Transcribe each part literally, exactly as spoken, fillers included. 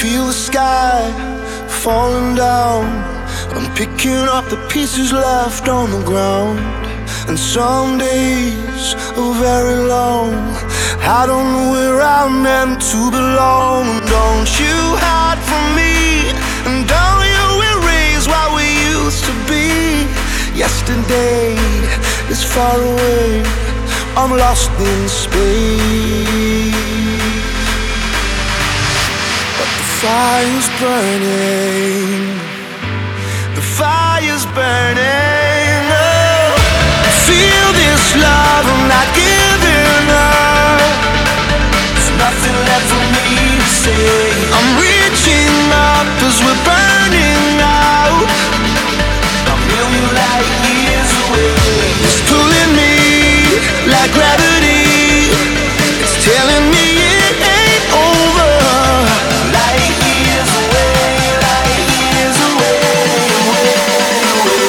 feel the sky falling down. I'm picking up the pieces left on the ground. And some days are very long. I don't know where I'm meant to belong. Don't you hide from me, and don't you erase what we used to be. Yesterday is far away, I'm lost in space. But the fire's burning, the fire's burning. Oh, feel this love, I'm not giving up. There's nothing left for me to say. I'm reaching up as we're burning out. A million light years away. It's pulling me like gravity. It's telling me it ain't over. Light years away, light years away, away, away.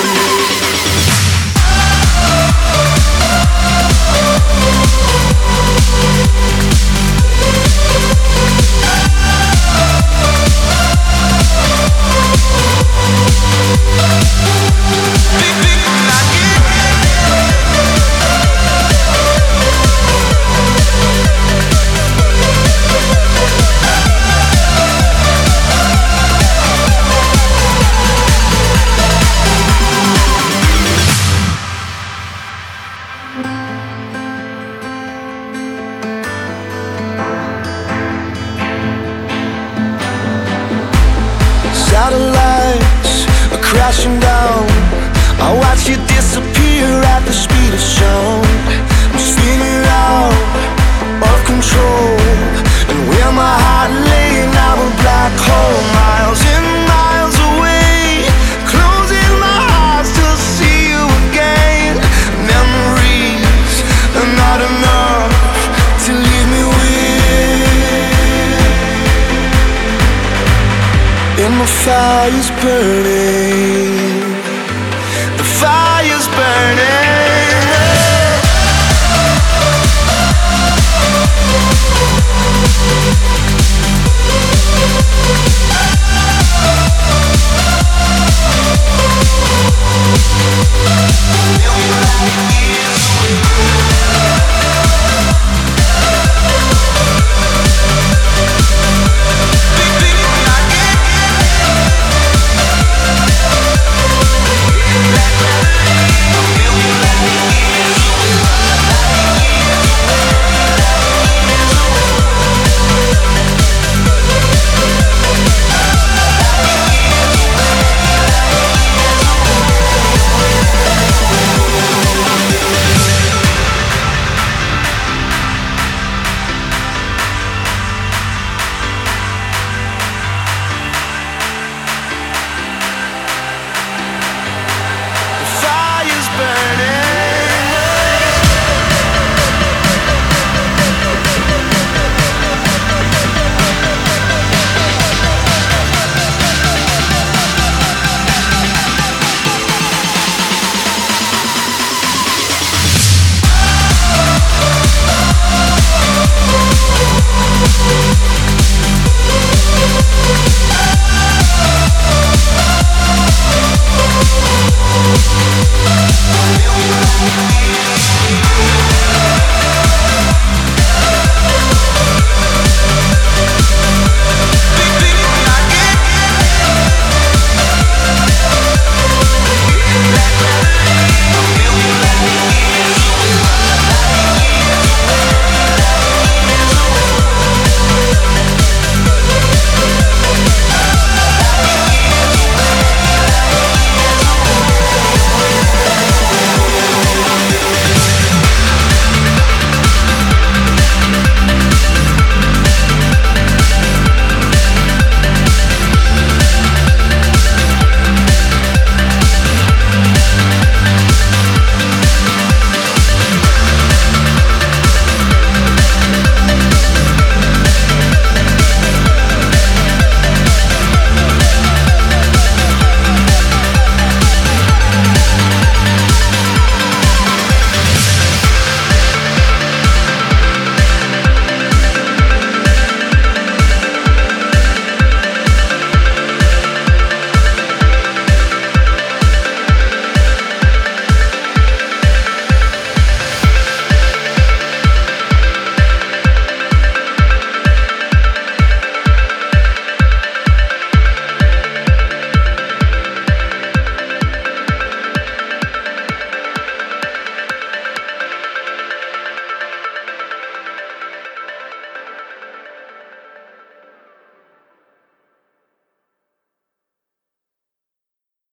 Satellites are crashing down. I watch you disappear at the speed of sound. I'm spinning out of control, and where my heart lay now a black hole. Miles and miles away, closing my eyes to see you again. Memories are not enough to leave me with. And my fire's burning.